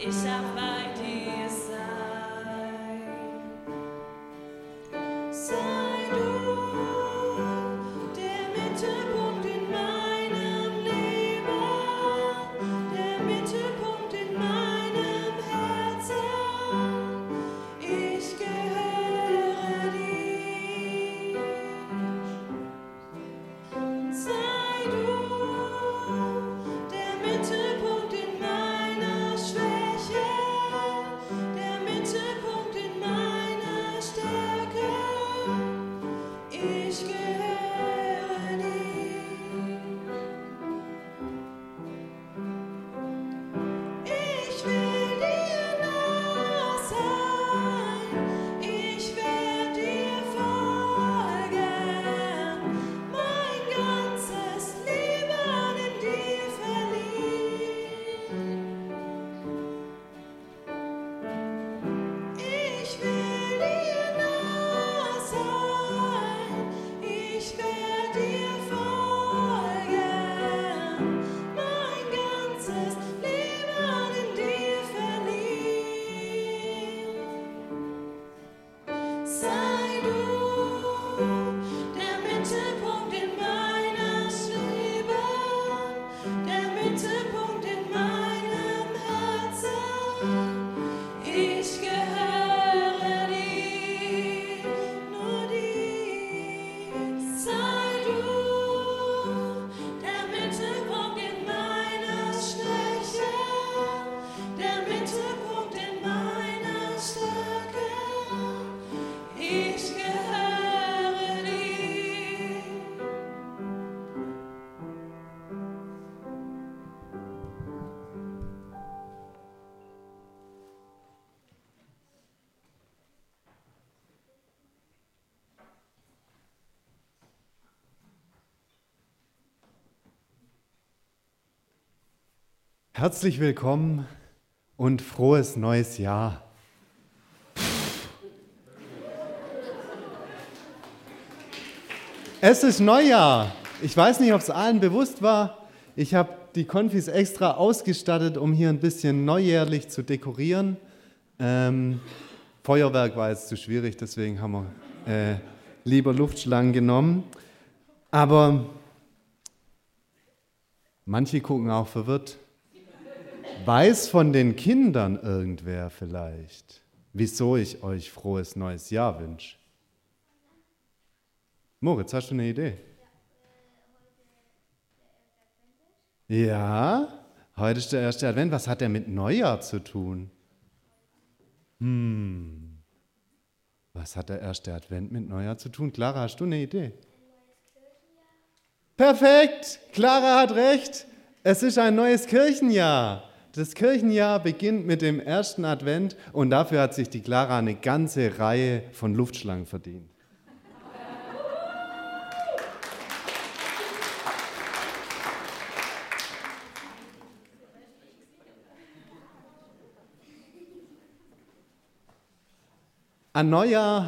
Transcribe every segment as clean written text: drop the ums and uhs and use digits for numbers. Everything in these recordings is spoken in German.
ich auch bei dir sein. Sei du der Mittelpunkt in meinem Leben, der Mittelpunkt in meinem Herzen. Ich gehöre dir. Sei du der Mittelpunkt in meiner Schwäche, der Mittelpunkt in meiner Stärke. Ich gehöre dir. Ich will dir nah sein, ich werde dir folgen, mein ganzes Leben in dir verlieren. Ich will dir nah sein, ich werde dir folgen, mein ganzes Leben in dir verlieren. Sei du der Mittelpunkt in meiner Liebe, der Mittelpunkt in meinem Herzen. Ich gehöre dir, nur dir. Sei du der Mittelpunkt in meiner Schwäche, der Mittelpunkt in meiner Stärke. Ich gehöre dir. Herzlich willkommen und frohes neues Jahr. Es ist Neujahr. Ich weiß nicht, ob es allen bewusst war. Ich habe die Konfis extra ausgestattet, um hier ein bisschen neujährlich zu dekorieren. Feuerwerk war jetzt zu schwierig, deswegen haben wir lieber Luftschlangen genommen. Aber manche gucken auch verwirrt. Weiß von den Kindern irgendwer vielleicht, wieso ich euch frohes neues Jahr wünsche? Moritz, hast du eine Idee? Ja, heute ist der erste Advent. Was hat der mit Neujahr zu tun? Was hat der erste Advent mit Neujahr zu tun? Clara, hast du eine Idee? Perfekt, Clara hat recht. Es ist ein neues Kirchenjahr. Das Kirchenjahr beginnt mit dem ersten Advent und dafür hat sich die Clara eine ganze Reihe von Luftschlangen verdient. An Neujahr,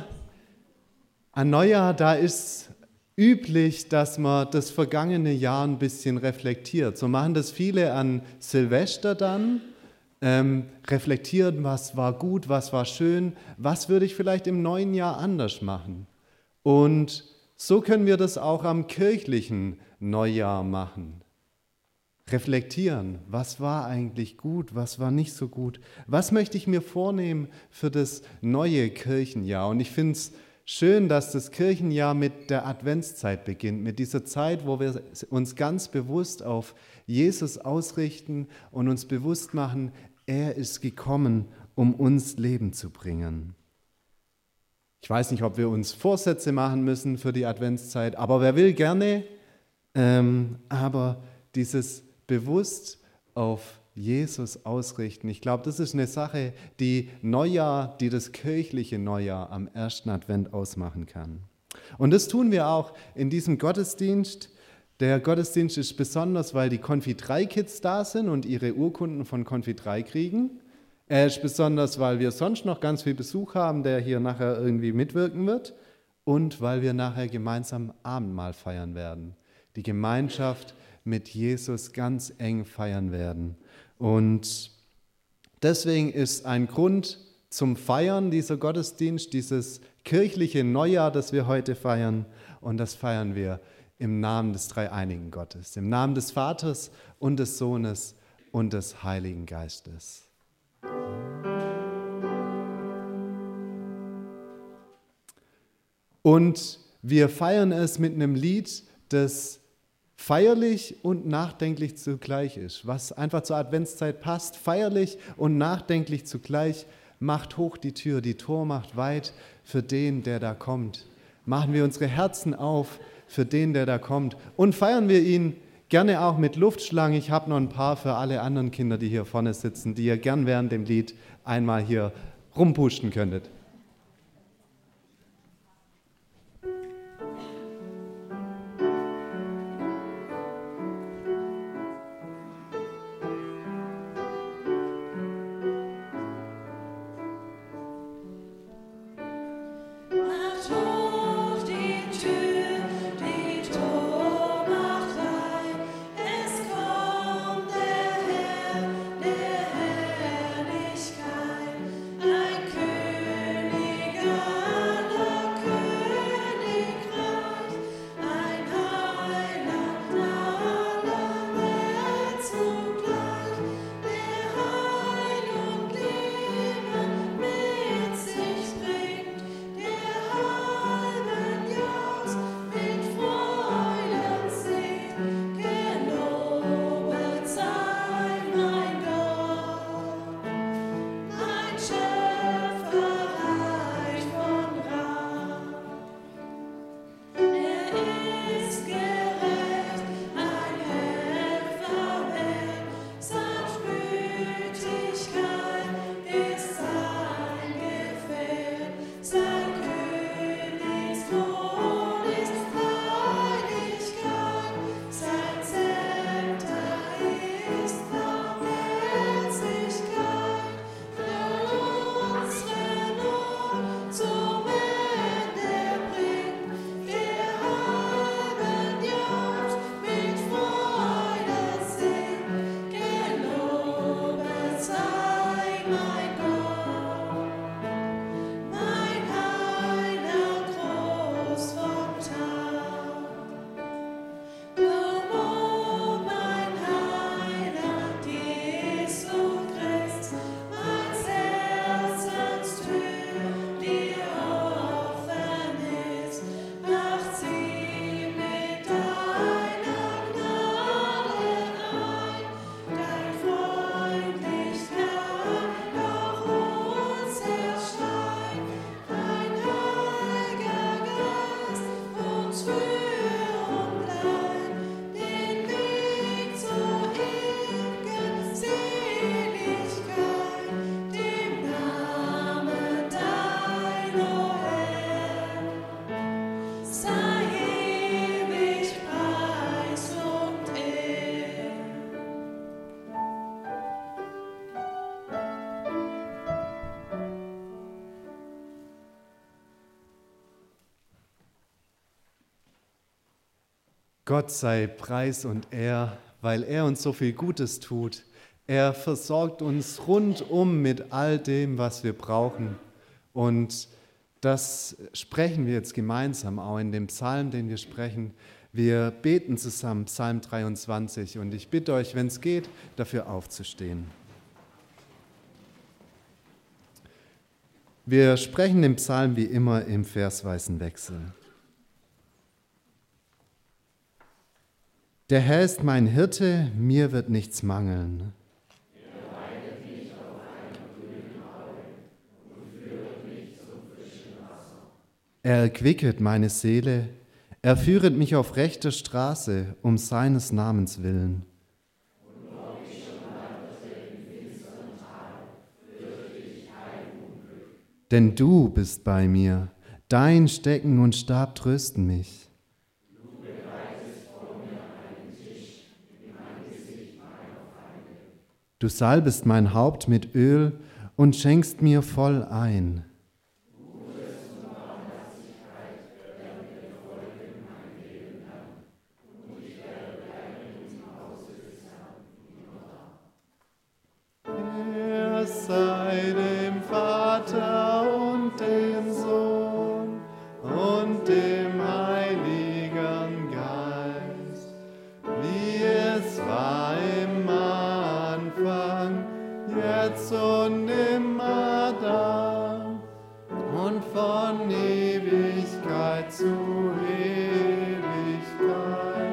da ist üblich, dass man das vergangene Jahr ein bisschen reflektiert. So machen das viele an Silvester dann, reflektieren, was war gut, was war schön, was würde ich vielleicht im neuen Jahr anders machen. Und so können wir das auch am kirchlichen Neujahr machen. Reflektieren, was war eigentlich gut, was war nicht so gut, was möchte ich mir vornehmen für das neue Kirchenjahr. Und ich finde es schön, dass das Kirchenjahr mit der Adventszeit beginnt, mit dieser Zeit, wo wir uns ganz bewusst auf Jesus ausrichten und uns bewusst machen, er ist gekommen, um uns Leben zu bringen. Ich weiß nicht, ob wir uns Vorsätze machen müssen für die Adventszeit, aber wer will, gerne. Aber dieses bewusst auf Jesus ausrichten. Ich glaube, das ist eine Sache, die das kirchliche Neujahr am ersten Advent ausmachen kann. Und das tun wir auch in diesem Gottesdienst. Der Gottesdienst ist besonders, weil die Konfit-3-Kids da sind und ihre Urkunden von Konfit 3 kriegen. Er ist besonders, weil wir sonst noch ganz viel Besuch haben, der hier nachher irgendwie mitwirken wird. Und weil wir nachher gemeinsam Abendmahl feiern werden. Die Gemeinschaft mit Jesus ganz eng feiern werden. Und Deswegen ist ein Grund zum Feiern dieser Gottesdienst, dieses kirchliche Neujahr, das wir heute feiern. Und das feiern wir im Namen des dreieinigen Gottes, im Namen des Vaters und des Sohnes und des Heiligen Geistes. Und wir feiern es mit einem Lied, das feierlich und nachdenklich zugleich ist, was einfach zur Adventszeit passt, feierlich und nachdenklich zugleich. Macht hoch die Tür, die Tor macht weit für den, der da kommt. Machen wir unsere Herzen auf für den, der da kommt. Und feiern wir ihn gerne auch mit Luftschlangen. Ich habe noch ein paar für alle anderen Kinder, die hier vorne sitzen, die ihr gern während dem Lied einmal hier rumpusten könntet. Gott sei Preis und Ehr, weil er uns so viel Gutes tut. Er versorgt uns rundum mit all dem, was wir brauchen. Und das sprechen wir jetzt gemeinsam auch in dem Psalm, den wir sprechen. Wir beten zusammen Psalm 23 und ich bitte euch, wenn es geht, dafür aufzustehen. Wir sprechen den Psalm wie immer im versweisen Wechsel. Der Herr ist mein Hirte, mir wird nichts mangeln. Er weidet mich auf einem grünen Aue und führet mich zum frischen Wasser. Er erquicket meine Seele, er führet mich auf rechter Straße, um seines Namens willen. Und ob ich schon wanderte im finsteren Tal, fürchte ich kein Unglück. Denn du bist bei mir, dein Stecken und Stab trösten mich. Du salbest mein Haupt mit Öl und schenkst mir voll ein. Er Ewigkeit zu Ewigkeit.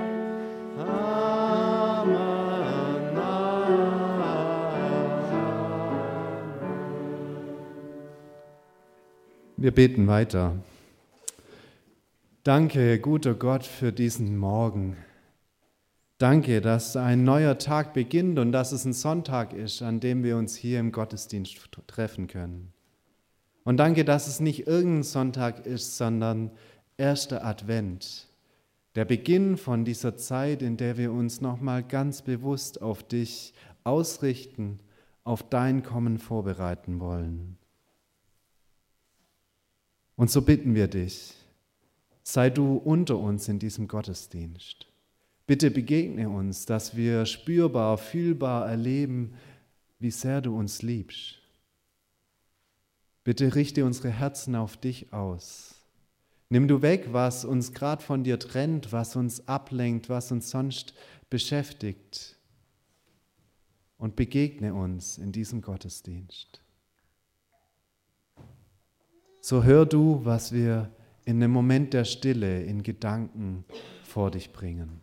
Amen. Wir beten weiter. Danke, guter Gott, für diesen Morgen. Danke, dass ein neuer Tag beginnt und dass es ein Sonntag ist, an dem wir uns hier im Gottesdienst treffen können. Und danke, dass es nicht irgendein Sonntag ist, sondern erster Advent, der Beginn von dieser Zeit, in der wir uns nochmal ganz bewusst auf dich ausrichten, auf dein Kommen vorbereiten wollen. Und so bitten wir dich, sei du unter uns in diesem Gottesdienst. Bitte begegne uns, dass wir spürbar, fühlbar erleben, wie sehr du uns liebst. Bitte richte unsere Herzen auf dich aus. Nimm du weg, was uns gerade von dir trennt, was uns ablenkt, was uns sonst beschäftigt. Und begegne uns in diesem Gottesdienst. So hör du, was wir in einem Moment der Stille in Gedanken vor dich bringen.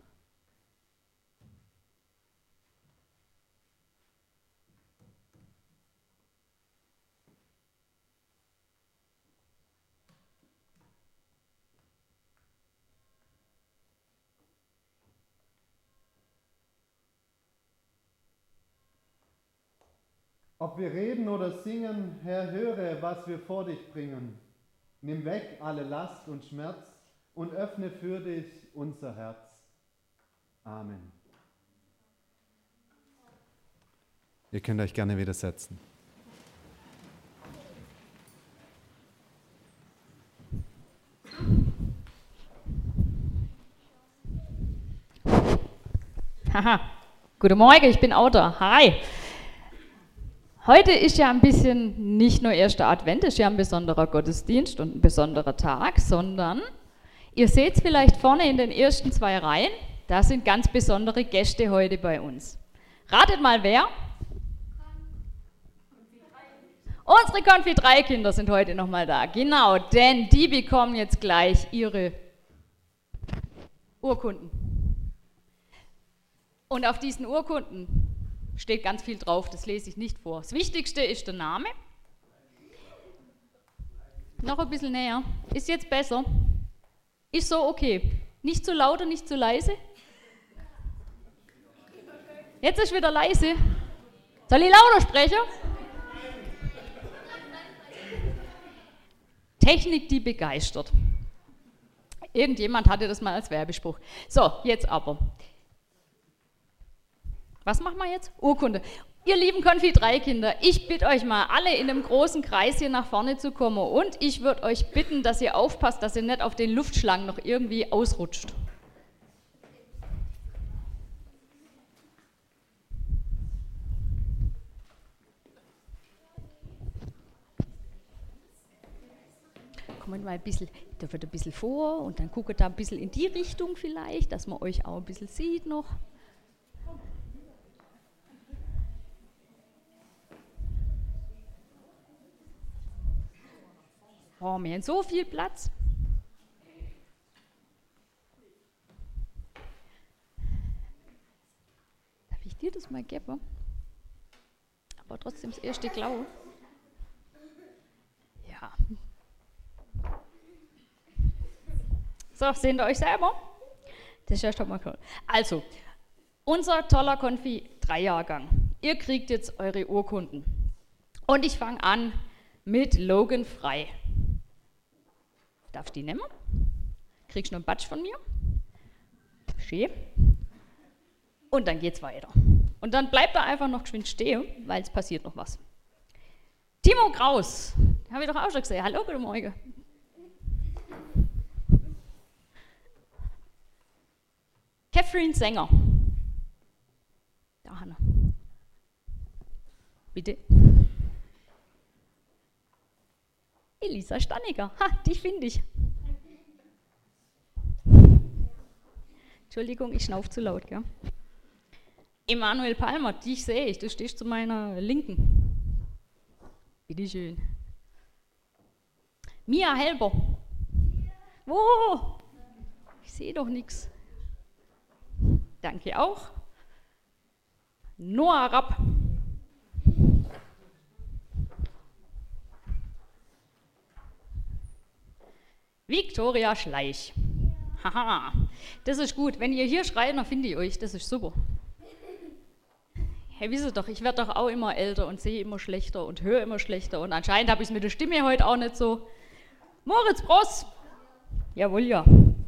Ob wir reden oder singen, Herr, höre, was wir vor dich bringen. Nimm weg alle Last und Schmerz und öffne für dich unser Herz. Amen. Ihr könnt euch gerne wieder setzen. Haha, guten Morgen, ich bin Autor. Hi. Heute ist ja ein bisschen nicht nur erster Advent, ist ja ein besonderer Gottesdienst und ein besonderer Tag, sondern ihr seht es vielleicht vorne in den ersten 2 Reihen, da sind ganz besondere Gäste heute bei uns. Ratet mal wer? Unsere Konfi-3-Kinder sind heute nochmal da, genau, denn die bekommen jetzt gleich ihre Urkunden. Und auf diesen Urkunden steht ganz viel drauf, das lese ich nicht vor. Das Wichtigste ist der Name. Noch ein bisschen näher. Ist jetzt besser? Ist so okay. Nicht zu laut und nicht zu leise? Jetzt ist wieder leise. Soll ich lauter sprechen? Technik, die begeistert. Irgendjemand hatte das mal als Werbespruch. So, jetzt aber. Was machen wir jetzt? Urkunde. Ihr lieben Konfi-3-Kinder, ich bitte euch mal, alle in einem großen Kreis hier nach vorne zu kommen und ich würde euch bitten, dass ihr aufpasst, dass ihr nicht auf den Luftschlangen noch irgendwie ausrutscht. Kommt mal ein bisschen, da wird ein bisschen vor und dann guckt da ein bisschen in die Richtung vielleicht, dass man euch auch ein bisschen sieht noch. Oh, wir haben so viel Platz. Darf ich dir das mal geben? Aber trotzdem das erste Klau. Ja. So, seht ihr euch selber? Das ist ja schon mal cool. Also, unser toller Konfi-3-Jahrgang. Ihr kriegt jetzt eure Urkunden. Und ich fange an mit Logan Frei. Darfst du die nehmen? Kriegst du noch einen Batsch von mir? Schön. Und dann geht's weiter. Und dann bleibt er einfach noch geschwind stehen, weil es passiert noch was. Timo Kraus, den habe ich doch auch schon gesehen. Hallo, guten Morgen. Catherine Sänger. Da, Hanna. Bitte. Elisa Stanniger, dich finde ich. Entschuldigung, ich schnaufe zu laut, gell? Emanuel Palmer, dich sehe ich, du stehst zu meiner Linken. Bitte schön. Mia Helber, Wo? Ich sehe doch nichts. Danke auch. Noah Rapp. Viktoria Schleich. Haha, das ist gut. Wenn ihr hier schreit, dann finde ich euch. Das ist super. Hey, wisst ihr doch, ich werde doch auch immer älter und sehe immer schlechter und höre immer schlechter. Und anscheinend habe ich es mit der Stimme heute auch nicht so. Moritz Bross. Jawohl, ja.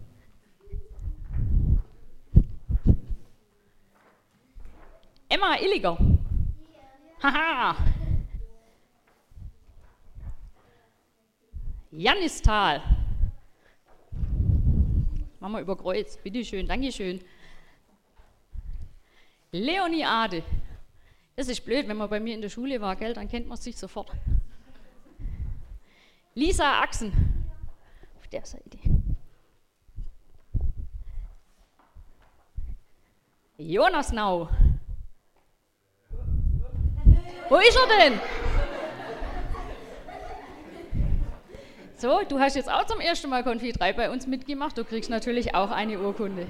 Emma Illiger. Haha. Janis Thal. Machen wir über Kreuz. Bitteschön, Dankeschön. Leonie Ade. Das ist blöd, wenn man bei mir in der Schule war, gell, dann kennt man sich sofort. Lisa Axen. Auf der Seite. Jonas Nau. Wo ist er denn? So, du hast jetzt auch zum ersten Mal Konfi 3 bei uns mitgemacht. Du kriegst natürlich auch eine Urkunde.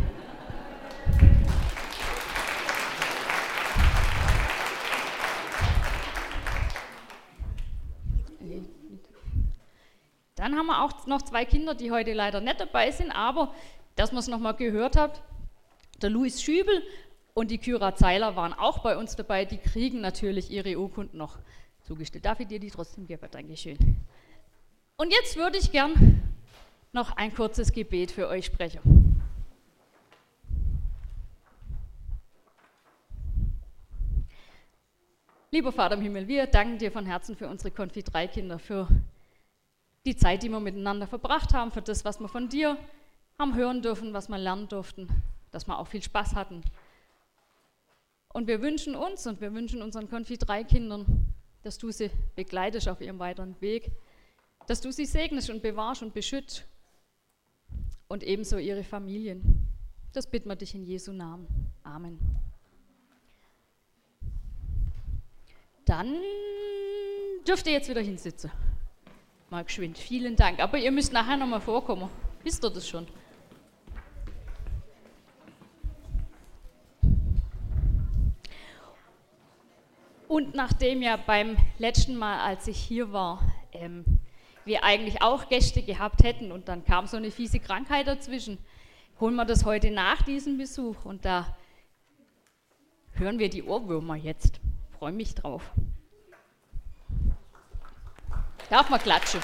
Dann haben wir auch noch 2 Kinder, die heute leider nicht dabei sind, aber dass man es nochmal gehört hat, der Luis Schübel und die Kyra Zeiler waren auch bei uns dabei. Die kriegen natürlich ihre Urkunden noch zugestellt. Darf ich dir die trotzdem geben? Dankeschön. Und jetzt würde ich gern noch ein kurzes Gebet für euch sprechen. Lieber Vater im Himmel, wir danken dir von Herzen für unsere Konfi 3 Kinder, für die Zeit, die wir miteinander verbracht haben, für das, was wir von dir haben hören dürfen, was wir lernen durften, dass wir auch viel Spaß hatten. Und wir wünschen uns und wir wünschen unseren Konfi 3 Kindern, dass du sie begleitest auf ihrem weiteren Weg, dass du sie segnest und bewahrst und beschützt und ebenso ihre Familien. Das bitten wir dich in Jesu Namen. Amen. Dann dürft ihr jetzt wieder hinsitzen. Mal geschwind. Vielen Dank. Aber ihr müsst nachher nochmal vorkommen. Wisst ihr das schon? Und nachdem ja beim letzten Mal, als ich hier war, wir eigentlich auch Gäste gehabt hätten und dann kam so eine fiese Krankheit dazwischen, holen wir das heute nach diesem Besuch und da hören wir die Ohrwürmer jetzt. Freue mich drauf. Darf man klatschen?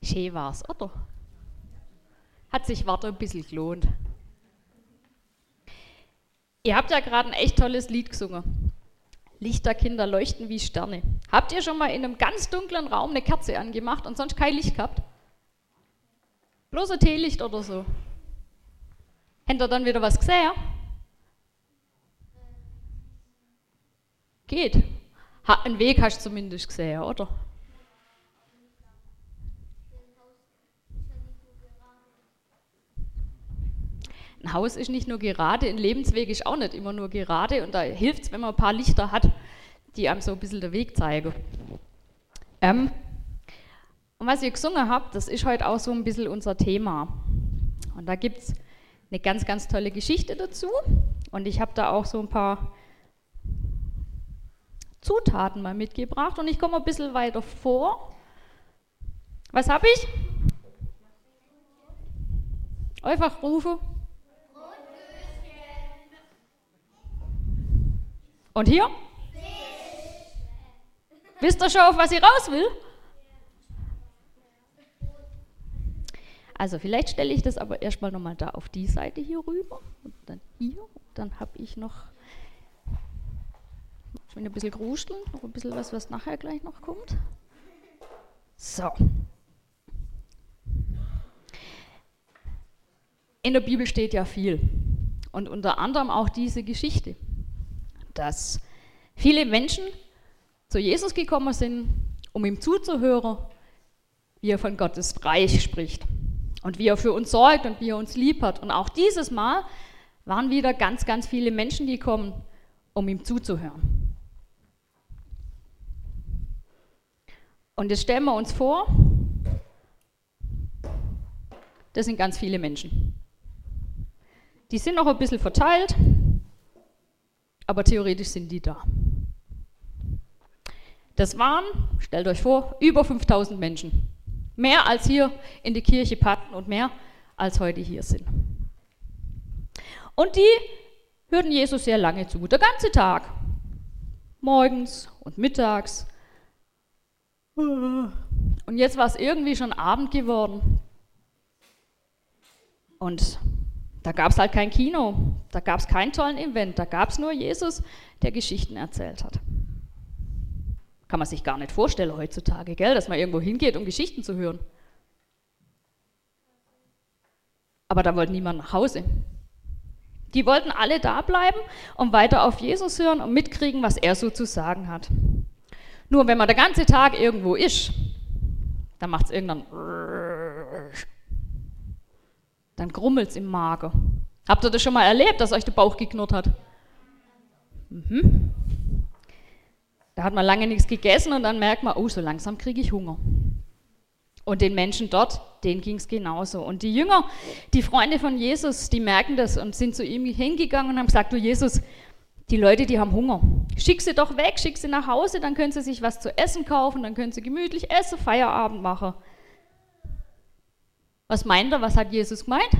Schön war's, oder? Hat sich Warten ein bisschen gelohnt. Ihr habt ja gerade ein echt tolles Lied gesungen. Lichterkinder leuchten wie Sterne. Habt ihr schon mal in einem ganz dunklen Raum eine Kerze angemacht und sonst kein Licht gehabt? Bloß ein Teelicht oder so. Habt ihr dann wieder was gesehen? Geht. Einen Weg hast du zumindest gesehen, oder? Ein Haus ist nicht nur gerade, ein Lebensweg ist auch nicht immer nur gerade und da hilft es, wenn man ein paar Lichter hat, die einem so ein bisschen den Weg zeigen. Und was ihr gesungen habt, das ist heute auch so ein bisschen unser Thema. Und da gibt es eine ganz, ganz tolle Geschichte dazu und ich habe da auch so ein paar Zutaten mal mitgebracht und ich komme ein bisschen weiter vor. Was habe ich? Einfach rufen. Und hier? Wisst ihr schon, auf was ich raus will? Also vielleicht stelle ich das aber erstmal nochmal da auf die Seite hier rüber und dann hier. Und dann habe ich noch schon ein bisschen gruseln, noch ein bisschen was nachher gleich noch kommt. So. In der Bibel steht ja viel und unter anderem auch diese Geschichte, dass viele Menschen zu Jesus gekommen sind, um ihm zuzuhören, wie er von Gottes Reich spricht und wie er für uns sorgt und wie er uns lieb hat. Und auch dieses Mal waren wieder ganz, ganz viele Menschen, die kommen, um ihm zuzuhören. Und jetzt stellen wir uns vor, das sind ganz viele Menschen. Die sind noch ein bisschen verteilt, aber theoretisch sind die da. Das waren, stellt euch vor, über 5000 Menschen. Mehr als hier in die Kirche passen und mehr als heute hier sind. Und die hörten Jesus sehr lange zu, der ganze Tag. Morgens und mittags. Und jetzt war es irgendwie schon Abend geworden. Und da gab es halt kein Kino, da gab es keinen tollen Event, da gab es nur Jesus, der Geschichten erzählt hat. Kann man sich gar nicht vorstellen heutzutage, gell, dass man irgendwo hingeht, um Geschichten zu hören. Aber da wollte niemand nach Hause. Die wollten alle da bleiben und weiter auf Jesus hören und mitkriegen, was er so zu sagen hat. Nur wenn man den ganzen Tag irgendwo ist, dann macht es irgendwann, dann grummelt es im Magen. Habt ihr das schon mal erlebt, dass euch der Bauch geknurrt hat? Da hat man lange nichts gegessen und dann merkt man, oh, so langsam kriege ich Hunger. Und den Menschen dort, denen ging es genauso. Und die Jünger, die Freunde von Jesus, die merken das und sind zu ihm hingegangen und haben gesagt, du Jesus, die Leute, die haben Hunger. Schick sie doch weg, schick sie nach Hause, dann können sie sich was zu essen kaufen, dann können sie gemütlich essen, Feierabend machen. Was meint er, was hat Jesus gemeint?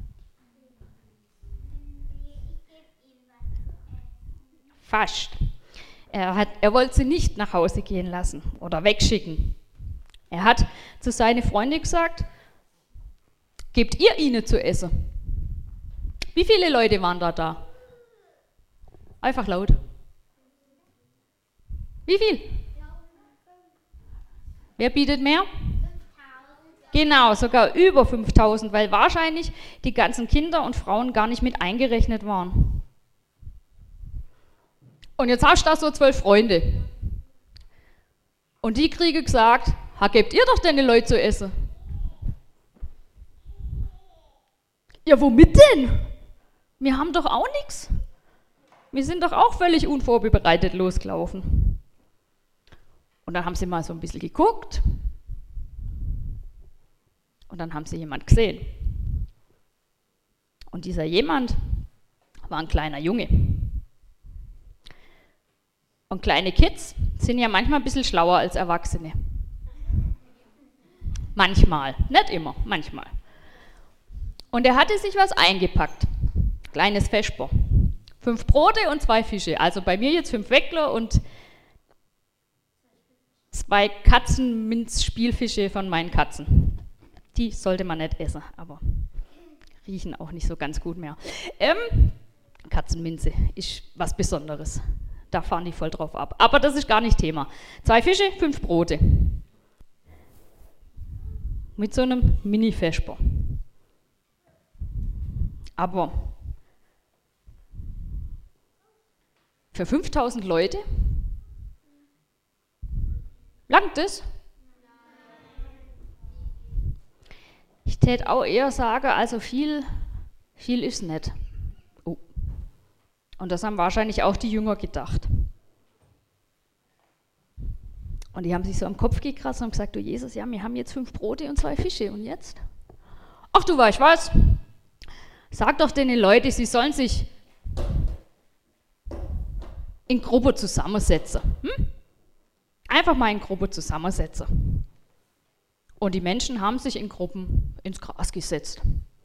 Fast. Er wollte sie nicht nach Hause gehen lassen oder wegschicken. Er hat zu seinen Freunden gesagt, gebt ihr ihnen zu essen. Wie viele Leute waren da? Einfach laut. Wie viel? Wer bietet mehr? 5000. Genau, sogar über 5000, weil wahrscheinlich die ganzen Kinder und Frauen gar nicht mit eingerechnet waren. Und jetzt hast du da so 12 Freunde. Und die kriegen gesagt, gebt ihr doch deine Leute zu essen. Ja, womit denn? Wir haben doch auch nichts. Wir sind doch auch völlig unvorbereitet losgelaufen. Und dann haben sie mal so ein bisschen geguckt. Und dann haben sie jemand gesehen. Und dieser jemand war ein kleiner Junge. Und kleine Kids sind ja manchmal ein bisschen schlauer als Erwachsene. Manchmal, nicht immer, manchmal. Und er hatte sich was eingepackt. Kleines Vesper. 5 Brote und 2 Fische. Also bei mir jetzt 5 Weckler und 2 Katzenminzspielfische von meinen Katzen. Die sollte man nicht essen, aber riechen auch nicht so ganz gut mehr. Katzenminze ist was Besonderes. Da fahren die voll drauf ab. Aber das ist gar nicht Thema. 2 Fische, 5 Brote. Mit so einem Mini-Vesper. Aber für 5000 Leute langt es? Ich täte auch eher sagen, also viel ist nicht. Oh. Und das haben wahrscheinlich auch die Jünger gedacht. Und die haben sich so am Kopf gekratzt und haben gesagt, du Jesus, ja, wir haben jetzt 5 Brote und 2 Fische und jetzt? Ach, du weißt was? Sag doch den Leuten, sie sollen sich in Gruppe zusammensetzen. Einfach mal in Gruppe zusammensetzen. Und die Menschen haben sich in Gruppen ins Gras gesetzt.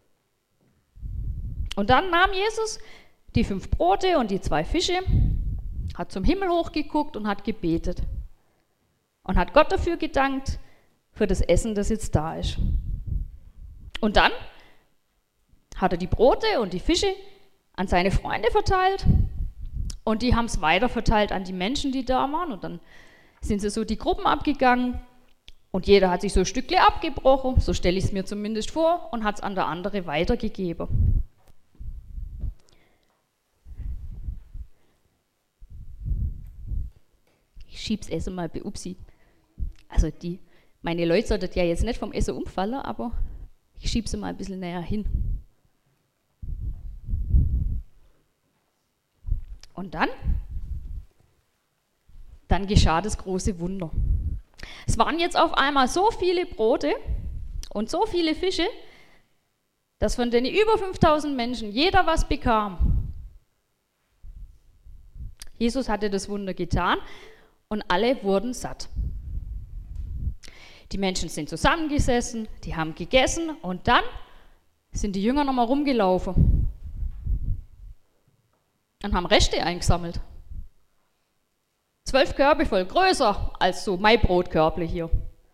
Und dann nahm Jesus die 5 Brote und die 2 Fische, hat zum Himmel hochgeguckt und hat gebetet. Und hat Gott dafür gedankt, für das Essen, das jetzt da ist. Und dann hat er die Brote und die Fische an seine Freunde verteilt und die haben es weiter verteilt an die Menschen, die da waren. Und dann sind sie so die Gruppen abgegangen und jeder hat sich so ein Stückchen abgebrochen, so stelle ich es mir zumindest vor, und hat es an der andere weitergegeben. Ich schieb's Essen mal bei Upsi. Also meine Leute sollten ja jetzt nicht vom Essen umfallen, aber ich schiebe sie mal ein bisschen näher hin. Und dann geschah das große Wunder. Es waren jetzt auf einmal so viele Brote und so viele Fische, dass von den über 5000 Menschen jeder was bekam. Jesus hatte das Wunder getan und alle wurden satt. Die Menschen sind zusammengesessen, die haben gegessen und dann sind die Jünger nochmal rumgelaufen und haben Reste eingesammelt. 12 Körbe voll, größer als so mein Brotkörble hier.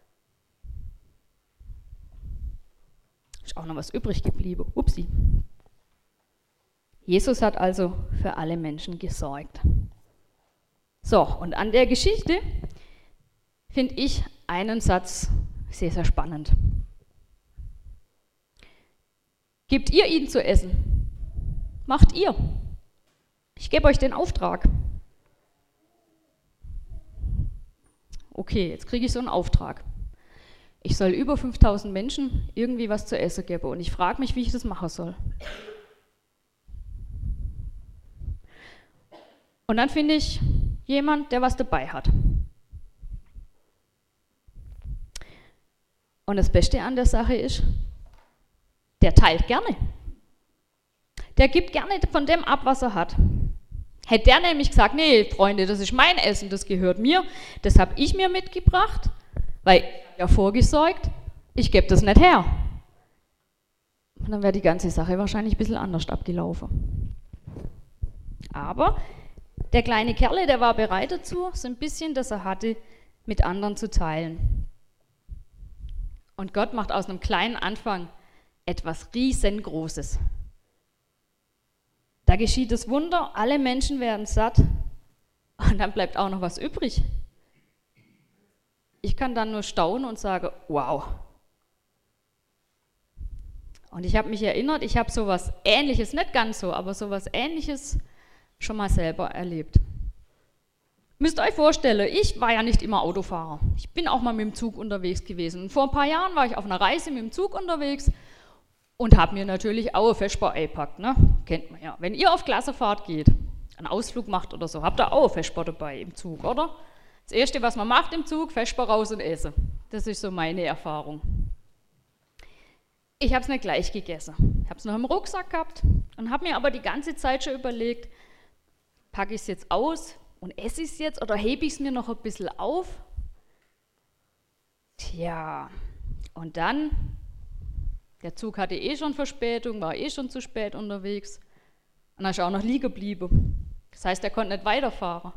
Ist auch noch was übrig geblieben. Upsi. Jesus hat also für alle Menschen gesorgt. So, und an der Geschichte finde ich einen Satz sehr, sehr spannend. Gebt ihr ihnen zu essen? Macht ihr. Ich gebe euch den Auftrag. Okay, jetzt kriege ich so einen Auftrag. Ich soll über 5000 Menschen irgendwie was zu essen geben und ich frage mich, wie ich das machen soll. Und dann finde ich jemand, der was dabei hat. Und das Beste an der Sache ist, der teilt gerne. Der gibt gerne von dem ab, was er hat. Hätte der nämlich gesagt, nee, Freunde, das ist mein Essen, das gehört mir, das habe ich mir mitgebracht, weil ich habe ja vorgesorgt, ich gebe das nicht her. Und dann wäre die ganze Sache wahrscheinlich ein bisschen anders abgelaufen. Aber der kleine Kerl, der war bereit dazu, so ein bisschen, das er hatte, mit anderen zu teilen. Und Gott macht aus einem kleinen Anfang etwas riesengroßes. Da geschieht das Wunder, alle Menschen werden satt und dann bleibt auch noch was übrig. Ich kann dann nur staunen und sagen, wow. Und ich habe mich erinnert, ich habe sowas Ähnliches, nicht ganz so, aber sowas Ähnliches schon mal selber erlebt. Müsst euch vorstellen, ich war ja nicht immer Autofahrer. Ich bin auch mal mit dem Zug unterwegs gewesen. Vor ein paar Jahren war ich auf einer Reise mit dem Zug unterwegs und habe mir natürlich auch ein Vesper eingepackt. Ne? Kennt man ja. Wenn ihr auf Klassenfahrt geht, einen Ausflug macht oder so, habt ihr auch ein Vesper dabei im Zug, oder? Das Erste, was man macht im Zug, Vesper raus und essen. Das ist so meine Erfahrung. Ich habe es nicht gleich gegessen. Ich habe es noch im Rucksack gehabt und habe mir aber die ganze Zeit schon überlegt, packe ich es jetzt aus und esse ich es jetzt oder hebe ich es mir noch ein bisschen auf? Tja, und dann, der Zug hatte eh schon Verspätung, war eh schon zu spät unterwegs und dann ist er auch noch liegen geblieben. Das heißt, er konnte nicht weiterfahren.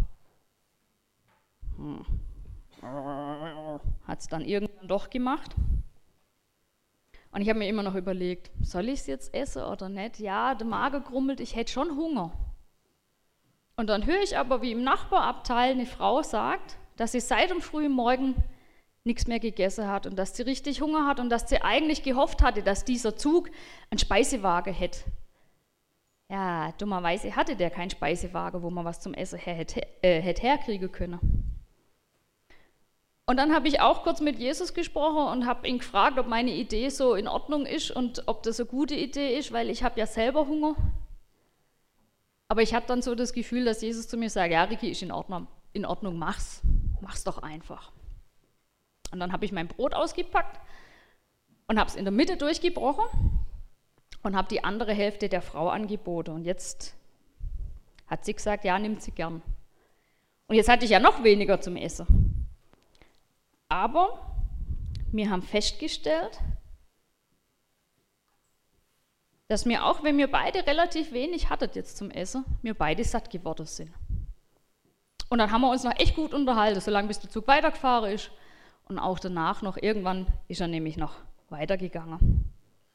Hat es dann irgendwann doch gemacht. Und ich habe mir immer noch überlegt, soll ich es jetzt essen oder nicht? Ja, der Magen grummelt, ich hätte schon Hunger. Und dann höre ich aber, wie im Nachbarabteil eine Frau sagt, dass sie seit dem frühen Morgen nichts mehr gegessen hat und dass sie richtig Hunger hat und dass sie eigentlich gehofft hatte, dass dieser Zug einen Speisewagen hätte. Ja, dummerweise hatte der keinen Speisewagen, wo man was zum Essen hätte herkriegen können. Und dann habe ich auch kurz mit Jesus gesprochen und habe ihn gefragt, ob meine Idee so in Ordnung ist und ob das eine gute Idee ist, weil ich habe ja selber Hunger. Aber ich hatte dann so das Gefühl, dass Jesus zu mir sagt, ja, Ricky, ist in Ordnung, mach's doch einfach. Und dann habe ich mein Brot ausgepackt und habe es in der Mitte durchgebrochen und habe die andere Hälfte der Frau angeboten. Und jetzt hat sie gesagt, ja, nimmt sie gern. Und jetzt hatte ich ja noch weniger zum Essen. Aber wir haben festgestellt, dass wir auch, wenn wir beide relativ wenig hatten jetzt zum Essen, wir beide satt geworden sind. Und dann haben wir uns noch echt gut unterhalten, solange bis der Zug weitergefahren ist. Und auch danach noch, irgendwann ist er nämlich noch weitergegangen.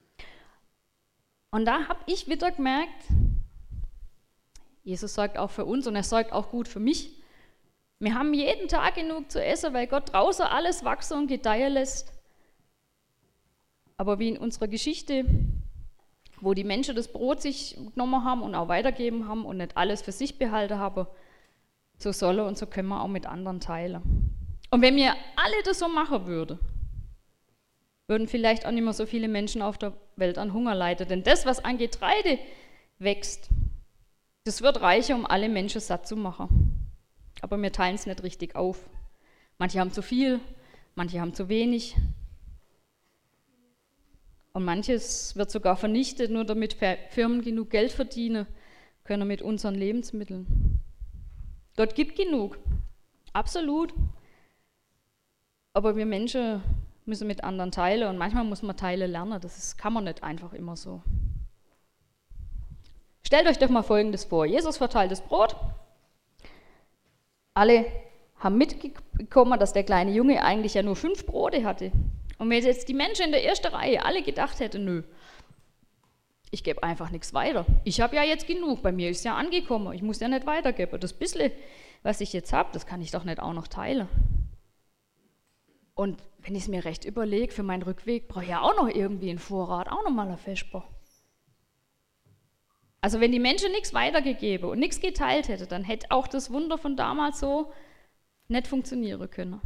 Und da habe ich wieder gemerkt, Jesus sorgt auch für uns und er sorgt auch gut für mich. Wir haben jeden Tag genug zu essen, weil Gott draußen alles wachsen und gedeihen lässt. Aber wie in unserer Geschichte, wo die Menschen das Brot sich genommen haben und auch weitergeben haben und nicht alles für sich behalten haben, so sollen und so können wir auch mit anderen teilen. Und wenn wir alle das so machen würden vielleicht auch nicht mehr so viele Menschen auf der Welt an Hunger leiden. Denn das, was an Getreide wächst, das wird reicher, um alle Menschen satt zu machen. Aber wir teilen es nicht richtig auf. Manche haben zu viel, manche haben zu wenig. Und manches wird sogar vernichtet, nur damit Firmen genug Geld verdienen können mit unseren Lebensmitteln. Gott gibt genug, absolut. Aber wir Menschen müssen mit anderen teilen und manchmal muss man teilen lernen. Kann man nicht einfach immer so. Stellt euch doch mal Folgendes vor. Jesus verteilt das Brot. Alle haben mitbekommen, dass der kleine Junge eigentlich ja nur 5 Brote hatte. Und wenn jetzt die Menschen in der ersten Reihe alle gedacht hätten, nö, ich gebe einfach nichts weiter. Ich habe ja jetzt genug, bei mir ist ja angekommen, ich muss ja nicht weitergeben. Das bisschen, was ich jetzt habe, das kann ich doch nicht auch noch teilen. Und wenn ich es mir recht überlege, für meinen Rückweg brauche ich ja auch noch irgendwie einen Vorrat, auch nochmal eine Vesper. Also wenn die Menschen nichts weitergegeben und nichts geteilt hätten, dann hätte auch das Wunder von damals so nicht funktionieren können.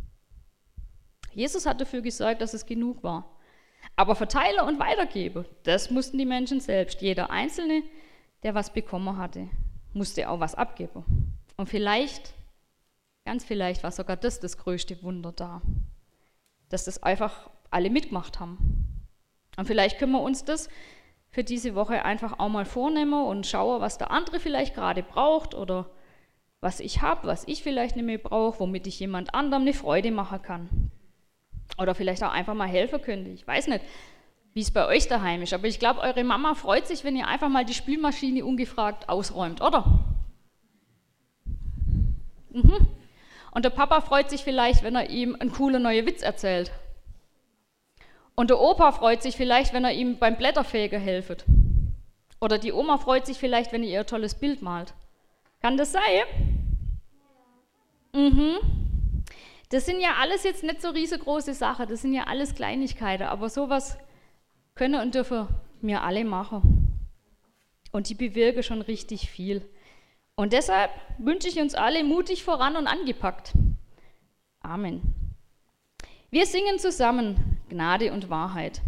Jesus hat dafür gesorgt, dass es genug war. Aber verteilen und weitergeben, das mussten die Menschen selbst. Jeder Einzelne, der was bekommen hatte, musste auch was abgeben. Und vielleicht, ganz vielleicht, war sogar das größte Wunder da, dass das einfach alle mitgemacht haben. Und vielleicht können wir uns das für diese Woche einfach auch mal vornehmen und schauen, was der andere vielleicht gerade braucht oder was ich habe, was ich vielleicht nicht mehr brauche, womit ich jemand anderem eine Freude machen kann. Oder vielleicht auch einfach mal helfen könnte. Ich weiß nicht, wie es bei euch daheim ist, aber ich glaube, eure Mama freut sich, wenn ihr einfach mal die Spülmaschine ungefragt ausräumt, oder? Mhm. Und der Papa freut sich vielleicht, wenn er ihm einen coolen neuen Witz erzählt. Und der Opa freut sich vielleicht, wenn er ihm beim Blätterfegen helft. Oder die Oma freut sich vielleicht, wenn ihr ein tolles Bild malt. Kann das sein? Mhm. Das sind ja alles jetzt nicht so riesengroße Sachen, das sind ja alles Kleinigkeiten, aber sowas können und dürfen wir alle machen. Und die bewirken schon richtig viel. Und deshalb wünsche ich uns alle mutig voran und angepackt. Amen. Wir singen zusammen Gnade und Wahrheit.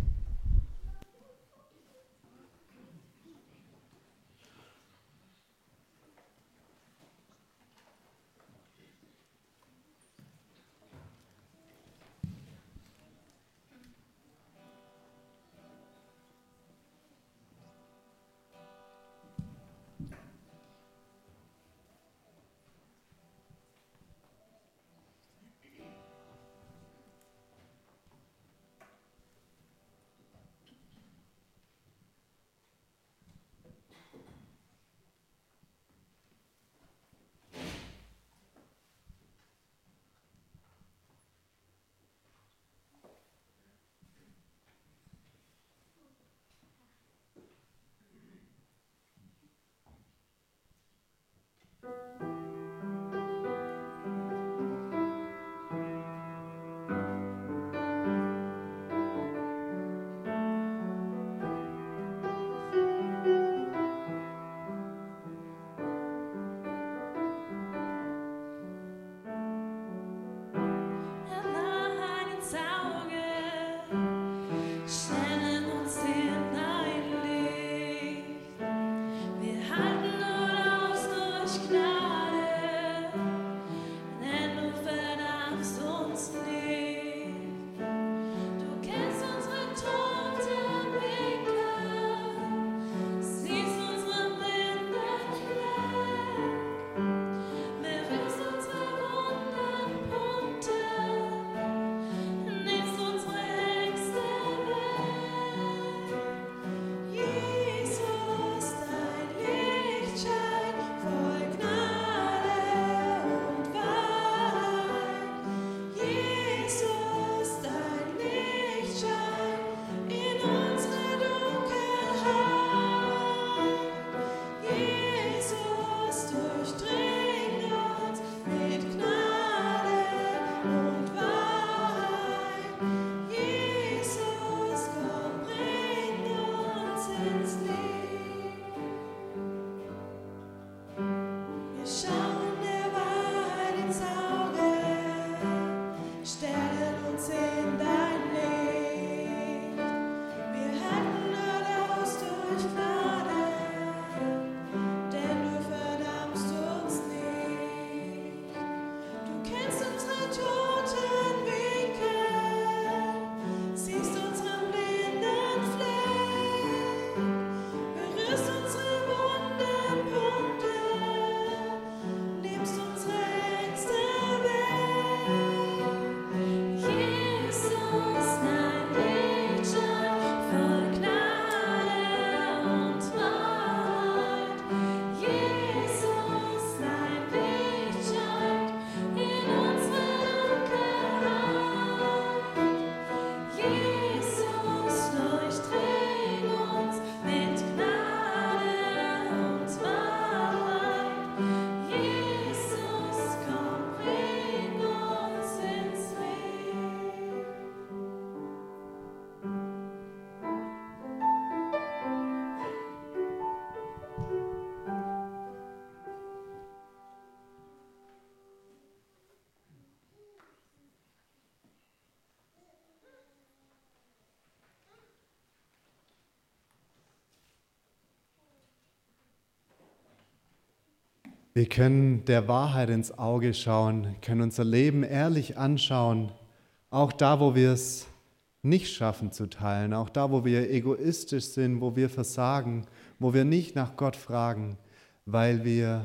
Wir können der Wahrheit ins Auge schauen, können unser Leben ehrlich anschauen, auch da, wo wir es nicht schaffen zu teilen, auch da, wo wir egoistisch sind, wo wir versagen, wo wir nicht nach Gott fragen, weil wir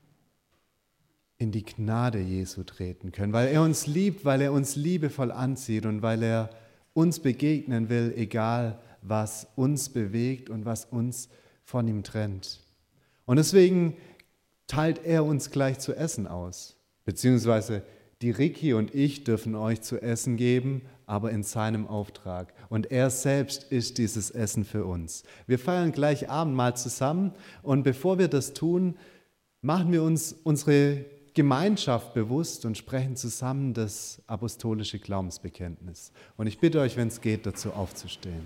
in die Gnade Jesu treten können, weil er uns liebt, weil er uns liebevoll anzieht und weil er uns begegnen will, egal was uns bewegt und was uns von ihm trennt. Und deswegen teilt er uns gleich zu essen aus, beziehungsweise die Ricky und ich dürfen euch zu essen geben, aber in seinem Auftrag. Und er selbst ist dieses Essen für uns. Wir feiern gleich Abendmahl zusammen und bevor wir das tun, machen wir uns unsere Gemeinschaft bewusst und sprechen zusammen das apostolische Glaubensbekenntnis. Und ich bitte euch, wenn es geht, dazu aufzustehen.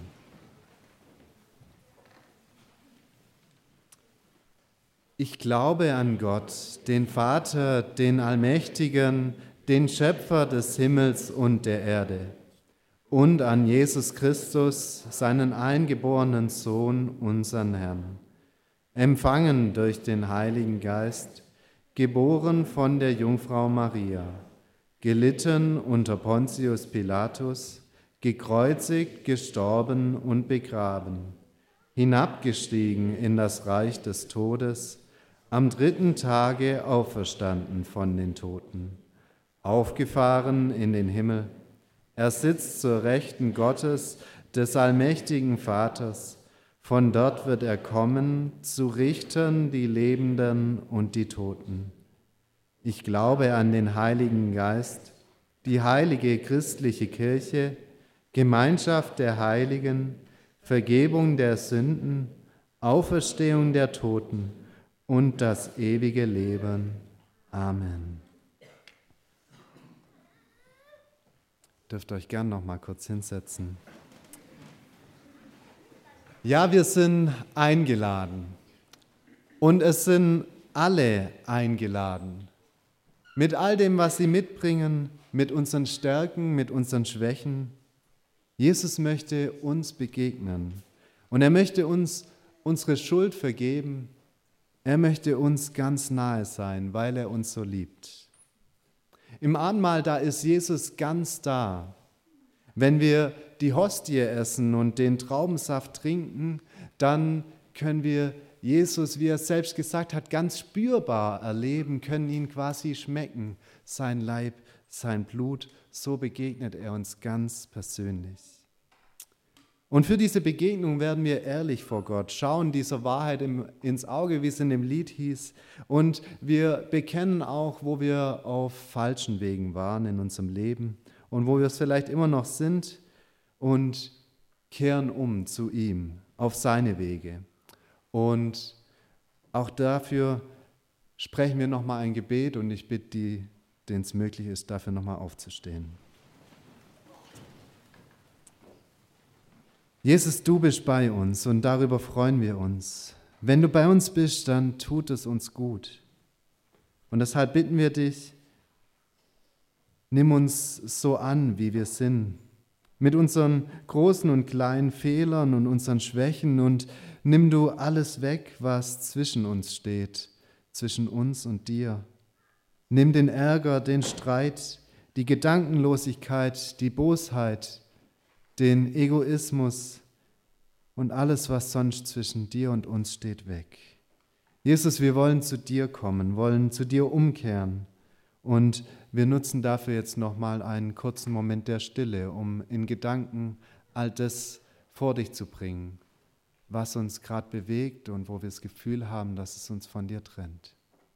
Ich glaube an Gott, den Vater, den Allmächtigen, den Schöpfer des Himmels und der Erde, und an Jesus Christus, seinen eingeborenen Sohn, unseren Herrn, empfangen durch den Heiligen Geist, geboren von der Jungfrau Maria, gelitten unter Pontius Pilatus, gekreuzigt, gestorben und begraben, hinabgestiegen in das Reich des Todes, am 3. Tage auferstanden von den Toten, aufgefahren in den Himmel. Er sitzt zur Rechten Gottes, des allmächtigen Vaters. Von dort wird er kommen, zu richten die Lebenden und die Toten. Ich glaube an den Heiligen Geist, die heilige christliche Kirche, Gemeinschaft der Heiligen, Vergebung der Sünden, Auferstehung der Toten und das ewige Leben. Amen. Dürft euch gern noch mal kurz hinsetzen. Ja, wir sind eingeladen und es sind alle eingeladen. Mit all dem, was sie mitbringen, mit unseren Stärken, mit unseren Schwächen. Jesus möchte uns begegnen und er möchte uns unsere Schuld vergeben. Er möchte uns ganz nahe sein, weil er uns so liebt. Im Abendmahl, da ist Jesus ganz da. Wenn wir die Hostie essen und den Traubensaft trinken, dann können wir Jesus, wie er selbst gesagt hat, ganz spürbar erleben, können ihn quasi schmecken, sein Leib, sein Blut, so begegnet er uns ganz persönlich. Und für diese Begegnung werden wir ehrlich vor Gott, schauen dieser Wahrheit ins Auge, wie es in dem Lied hieß, und wir bekennen auch, wo wir auf falschen Wegen waren in unserem Leben und wo wir es vielleicht immer noch sind und kehren um zu ihm, auf seine Wege. Und auch dafür sprechen wir nochmal ein Gebet und ich bitte die, denen es möglich ist, dafür nochmal aufzustehen. Jesus, du bist bei uns und darüber freuen wir uns. Wenn du bei uns bist, dann tut es uns gut. Und deshalb bitten wir dich, nimm uns so an, wie wir sind, mit unseren großen und kleinen Fehlern und unseren Schwächen und nimm du alles weg, was zwischen uns steht, zwischen uns und dir. Nimm den Ärger, den Streit, die Gedankenlosigkeit, die Bosheit, den Egoismus und alles, was sonst zwischen dir und uns steht, weg. Jesus, wir wollen zu dir kommen, wollen zu dir umkehren und wir nutzen dafür jetzt nochmal einen kurzen Moment der Stille, um in Gedanken all das vor dich zu bringen, was uns gerade bewegt und wo wir das Gefühl haben, dass es uns von dir trennt.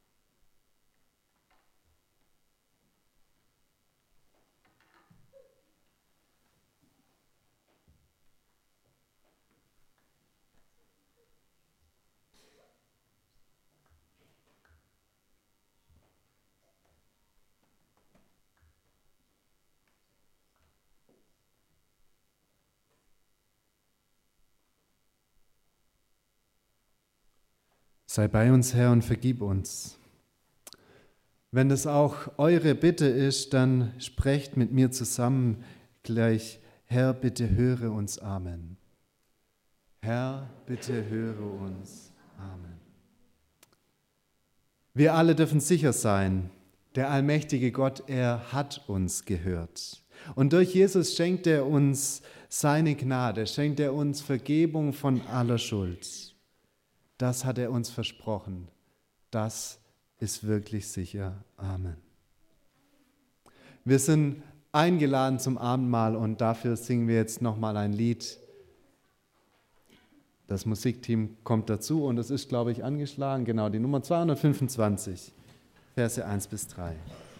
Sei bei uns, Herr, und vergib uns. Wenn das auch eure Bitte ist, dann sprecht mit mir zusammen gleich, Herr, bitte höre uns. Amen. Herr, bitte höre uns. Amen. Wir alle dürfen sicher sein, der allmächtige Gott, er hat uns gehört. Und durch Jesus schenkt er uns seine Gnade, schenkt er uns Vergebung von aller Schuld. Das hat er uns versprochen. Das ist wirklich sicher. Amen. Wir sind eingeladen zum Abendmahl und dafür singen wir jetzt nochmal ein Lied. Das Musikteam kommt dazu und es ist, glaube ich, angeschlagen. Genau, die Nummer 225, Verse 1 bis 3.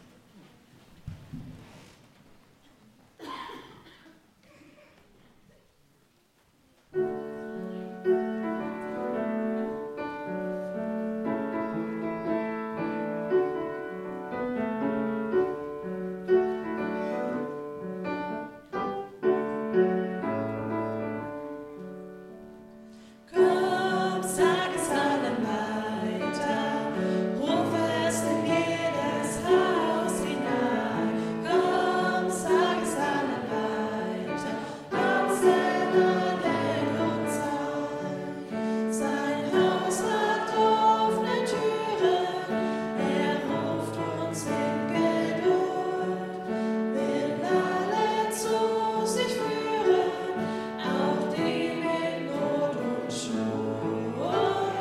Komm, sag es allen weiter, ruf es in jedes Haus hinein. Komm, sag es allen weiter, Gott selber lädt uns ein. Sein Haus hat offene Türen, er ruft uns in Geduld, will alle zu sich führen, auch die mit Not und Schuld.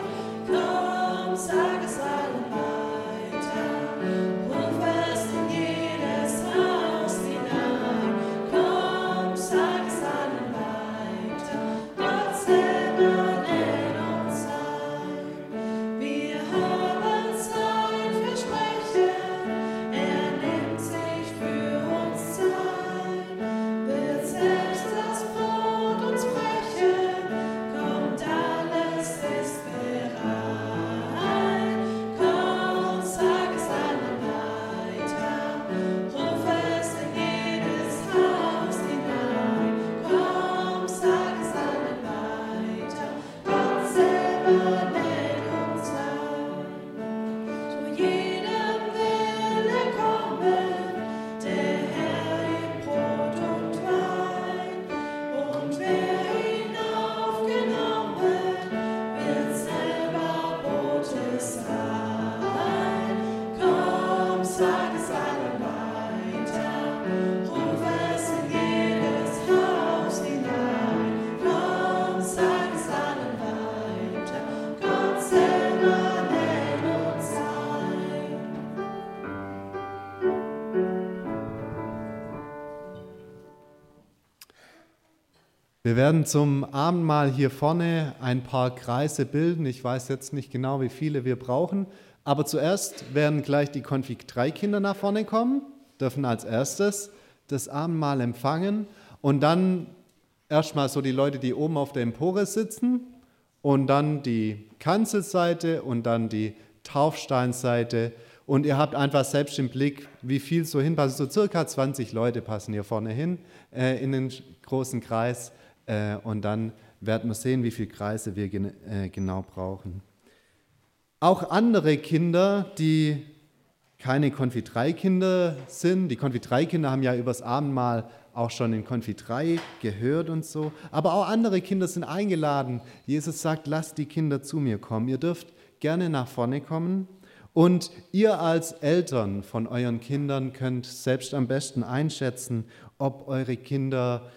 Komm, sag es allen weiter, ruf es in jedes Haus hinein. Komm, sag es allen weiter, Gott selber lädt uns ein. Wir haben sein Versprechen, er nimmt sich für uns Zeit, wird selbst das Brot uns brechen, kommt, alles ist bereit. Komm, sag es allen weiter, ruf es in jedes Haus hinein. Komm, sag es allen weiter, Gott selber lädt uns ein. Zu jedem will er kommen, der Herr in Brot und Wein. Und wer ihn aufgenommen, wird selber Bote sein. Komm, sag es allen weiter, ruf es in jedes Haus hinein. Komm, sag es allen weiter, Gott selber lädt uns ein. Wir werden zum Abendmahl hier vorne ein paar Kreise bilden. Ich weiß jetzt nicht genau, wie viele wir brauchen. Aber zuerst werden gleich die Konfitreikinder nach vorne kommen, dürfen als erstes das Abendmahl empfangen. Und dann erstmal so die Leute, die oben auf der Empore sitzen. Und dann die Kanzelseite und dann die Taufsteinseite. Und ihr habt einfach selbst im Blick, wie viel so hinpasst. So circa 20 Leute passen hier vorne hin in den großen Kreis. Und dann werden wir sehen, wie viele Kreise wir genau brauchen. Auch andere Kinder, die keine Konfitreikinder sind. Die Konfitreikinder haben ja übers Abendmahl auch schon in Konfitrei gehört und so. Aber auch andere Kinder sind eingeladen. Jesus sagt, lasst die Kinder zu mir kommen. Ihr dürft gerne nach vorne kommen. Und ihr als Eltern von euren Kindern könnt selbst am besten einschätzen, ob eure Kinder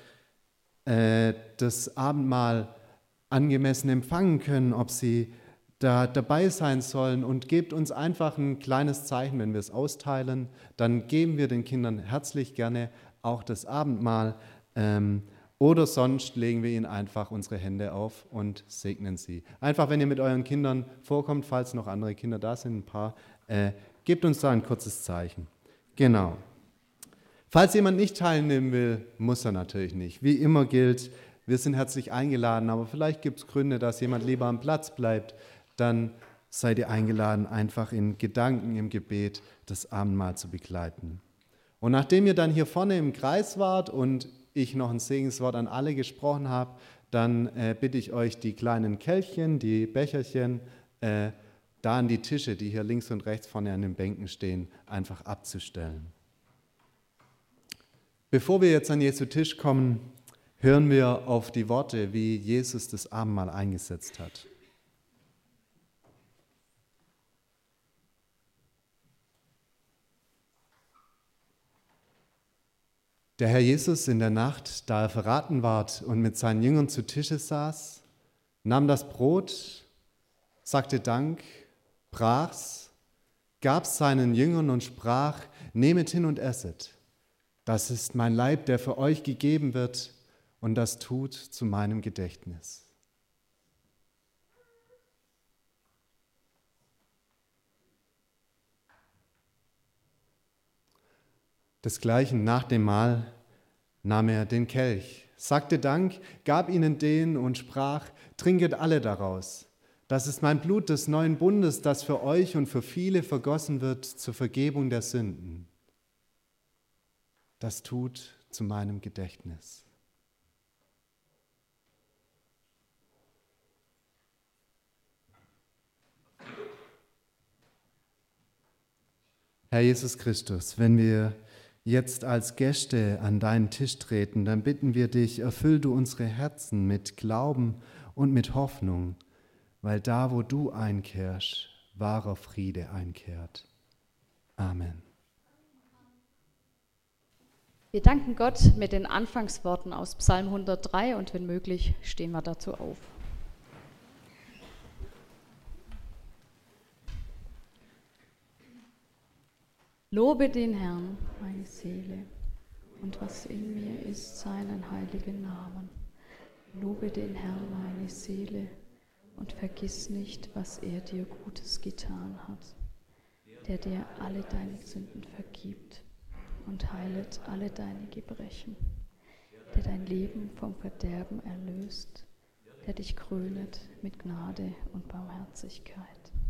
das Abendmahl angemessen empfangen können, ob sie da dabei sein sollen, und gebt uns einfach ein kleines Zeichen, wenn wir es austeilen, dann geben wir den Kindern herzlich gerne auch das Abendmahl oder sonst legen wir ihnen einfach unsere Hände auf und segnen sie. Einfach, wenn ihr mit euren Kindern vorkommt, falls noch andere Kinder da sind, ein paar, gebt uns da ein kurzes Zeichen. Genau. Falls jemand nicht teilnehmen will, muss er natürlich nicht. Wie immer gilt, wir sind herzlich eingeladen, aber vielleicht gibt es Gründe, dass jemand lieber am Platz bleibt. Dann seid ihr eingeladen, einfach in Gedanken im Gebet das Abendmahl zu begleiten. Und nachdem ihr dann hier vorne im Kreis wart und ich noch ein Segenswort an alle gesprochen habe, dann bitte ich euch, die kleinen Kelchchen, die Becherchen, da an die Tische, die hier links und rechts vorne an den Bänken stehen, einfach abzustellen. Bevor wir jetzt an Jesu Tisch kommen, hören wir auf die Worte, wie Jesus das Abendmahl eingesetzt hat. Der Herr Jesus in der Nacht, da er verraten ward und mit seinen Jüngern zu Tische saß, nahm das Brot, sagte Dank, brach's, gab's seinen Jüngern und sprach, nehmet hin und esset. Das ist mein Leib, der für euch gegeben wird, und das tut zu meinem Gedächtnis. Desgleichen nach dem Mahl nahm er den Kelch, sagte Dank, gab ihnen den und sprach, trinket alle daraus. Das ist mein Blut des neuen Bundes, das für euch und für viele vergossen wird zur Vergebung der Sünden. Das tut zu meinem Gedächtnis. Herr Jesus Christus, wenn wir jetzt als Gäste an deinen Tisch treten, dann bitten wir dich, erfüll du unsere Herzen mit Glauben und mit Hoffnung, weil da, wo du einkehrst, wahrer Friede einkehrt. Amen. Wir danken Gott mit den Anfangsworten aus Psalm 103 und wenn möglich, stehen wir dazu auf. Lobe den Herrn, meine Seele, und was in mir ist, seinen heiligen Namen. Lobe den Herrn, meine Seele, und vergiss nicht, was er dir Gutes getan hat, der dir alle deine Sünden vergibt und heilet alle deine Gebrechen, der dein Leben vom Verderben erlöst, der dich krönet mit Gnade und Barmherzigkeit.